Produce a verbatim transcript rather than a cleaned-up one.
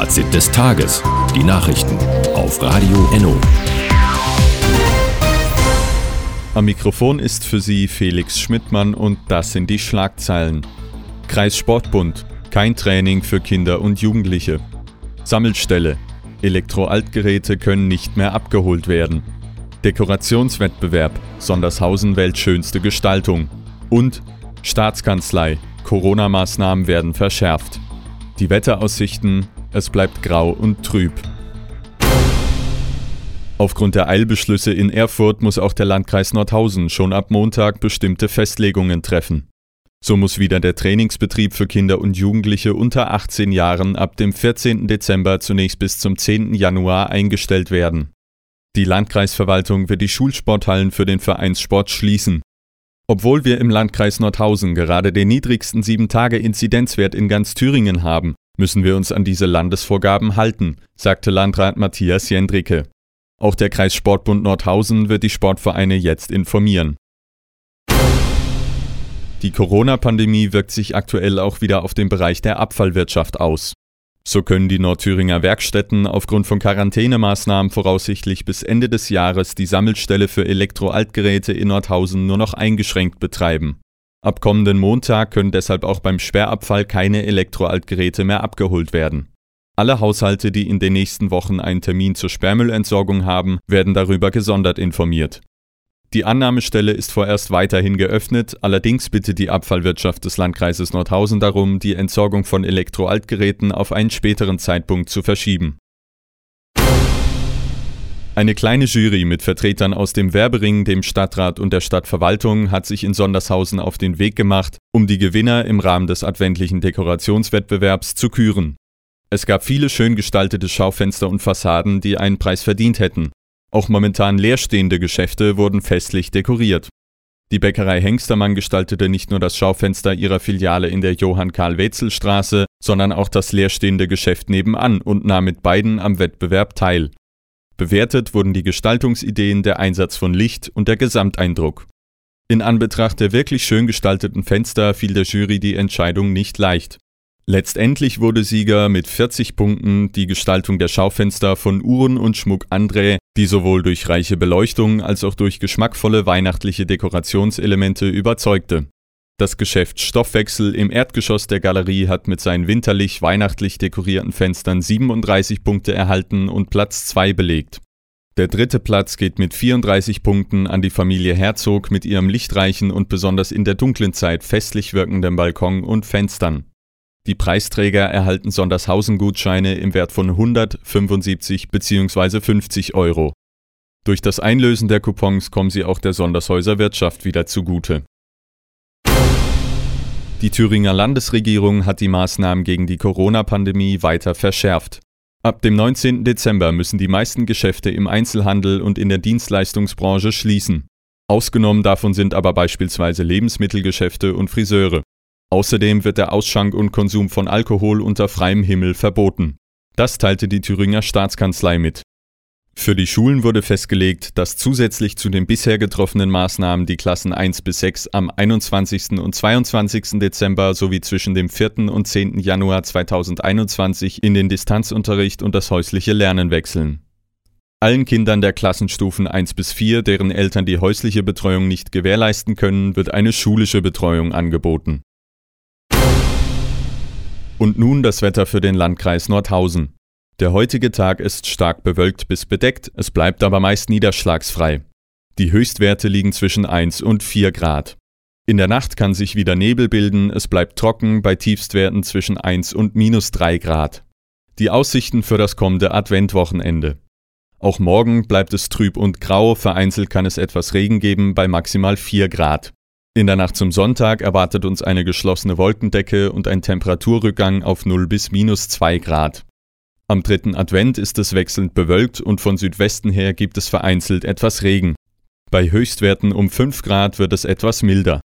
Fazit des Tages. Die Nachrichten auf Radio Enno. Am Mikrofon ist für Sie Felix Schmidtmann und das sind die Schlagzeilen. Kreissportbund. Kein Training für Kinder und Jugendliche. Sammelstelle. Elektroaltgeräte können nicht mehr abgeholt werden. Dekorationswettbewerb. Sondershausen weltschönste Gestaltung. Und Staatskanzlei. Corona-Maßnahmen werden verschärft. Die Wetteraussichten. Es bleibt grau und trüb. Aufgrund der Eilbeschlüsse in Erfurt muss auch der Landkreis Nordhausen schon ab Montag bestimmte Festlegungen treffen. So muss wieder der Trainingsbetrieb für Kinder und Jugendliche unter achtzehn Jahren ab dem vierzehnten Dezember zunächst bis zum zehnten Januar eingestellt werden. Die Landkreisverwaltung wird die Schulsporthallen für den Vereinssport schließen. Obwohl wir im Landkreis Nordhausen gerade den niedrigsten sieben Tage Inzidenzwert in ganz Thüringen haben, müssen wir uns an diese Landesvorgaben halten, sagte Landrat Matthias Jendricke. Auch der Kreissportbund Nordhausen wird die Sportvereine jetzt informieren. Die Corona-Pandemie wirkt sich aktuell auch wieder auf den Bereich der Abfallwirtschaft aus. So können die Nordthüringer Werkstätten aufgrund von Quarantänemaßnahmen voraussichtlich bis Ende des Jahres die Sammelstelle für Elektroaltgeräte in Nordhausen nur noch eingeschränkt betreiben. Ab kommenden Montag können deshalb auch beim Sperrabfall keine Elektroaltgeräte mehr abgeholt werden. Alle Haushalte, die in den nächsten Wochen einen Termin zur Sperrmüllentsorgung haben, werden darüber gesondert informiert. Die Annahmestelle ist vorerst weiterhin geöffnet, allerdings bittet die Abfallwirtschaft des Landkreises Nordhausen darum, die Entsorgung von Elektroaltgeräten auf einen späteren Zeitpunkt zu verschieben. Eine kleine Jury mit Vertretern aus dem Werbering, dem Stadtrat und der Stadtverwaltung hat sich in Sondershausen auf den Weg gemacht, um die Gewinner im Rahmen des adventlichen Dekorationswettbewerbs zu küren. Es gab viele schön gestaltete Schaufenster und Fassaden, die einen Preis verdient hätten. Auch momentan leerstehende Geschäfte wurden festlich dekoriert. Die Bäckerei Hengstermann gestaltete nicht nur das Schaufenster ihrer Filiale in der Johann-Karl-Wetzel-Straße, sondern auch das leerstehende Geschäft nebenan und nahm mit beiden am Wettbewerb teil. Bewertet wurden die Gestaltungsideen, der Einsatz von Licht und der Gesamteindruck. In Anbetracht der wirklich schön gestalteten Fenster fiel der Jury die Entscheidung nicht leicht. Letztendlich wurde Sieger mit vierzig Punkten die Gestaltung der Schaufenster von Uhren und Schmuck André, die sowohl durch reiche Beleuchtung als auch durch geschmackvolle weihnachtliche Dekorationselemente überzeugte. Das Geschäft Stoffwechsel im Erdgeschoss der Galerie hat mit seinen winterlich weihnachtlich dekorierten Fenstern siebenunddreißig Punkte erhalten und Platz zwei belegt. Der dritte Platz geht mit vierunddreißig Punkten an die Familie Herzog mit ihrem lichtreichen und besonders in der dunklen Zeit festlich wirkenden Balkon und Fenstern. Die Preisträger erhalten Sondershausen-Gutscheine im Wert von hundert, fünfundsiebzig bzw. fünfzig Euro. Durch das Einlösen der Coupons kommen sie auch der Sondershäuser Wirtschaft wieder zugute. Die Thüringer Landesregierung hat die Maßnahmen gegen die Corona-Pandemie weiter verschärft. Ab dem neunzehnten Dezember müssen die meisten Geschäfte im Einzelhandel und in der Dienstleistungsbranche schließen. Ausgenommen davon sind aber beispielsweise Lebensmittelgeschäfte und Friseure. Außerdem wird der Ausschank und Konsum von Alkohol unter freiem Himmel verboten. Das teilte die Thüringer Staatskanzlei mit. Für die Schulen wurde festgelegt, dass zusätzlich zu den bisher getroffenen Maßnahmen die Klassen eins bis sechs am einundzwanzigsten und zweiundzwanzigsten Dezember sowie zwischen dem vierten und zehnten Januar zweitausendeinundzwanzig in den Distanzunterricht und das häusliche Lernen wechseln. Allen Kindern der Klassenstufen eins bis vier, deren Eltern die häusliche Betreuung nicht gewährleisten können, wird eine schulische Betreuung angeboten. Und nun das Wetter für den Landkreis Nordhausen. Der heutige Tag ist stark bewölkt bis bedeckt, es bleibt aber meist niederschlagsfrei. Die Höchstwerte liegen zwischen eins und vier Grad. In der Nacht kann sich wieder Nebel bilden, es bleibt trocken bei Tiefstwerten zwischen eins und minus drei Grad. Die Aussichten für das kommende Adventwochenende. Auch morgen bleibt es trüb und grau, vereinzelt kann es etwas Regen geben bei maximal vier Grad. In der Nacht zum Sonntag erwartet uns eine geschlossene Wolkendecke und ein Temperaturrückgang auf null bis minus zwei Grad. Am dritten Advent ist es wechselnd bewölkt und von Südwesten her gibt es vereinzelt etwas Regen. Bei Höchstwerten um fünf Grad wird es etwas milder.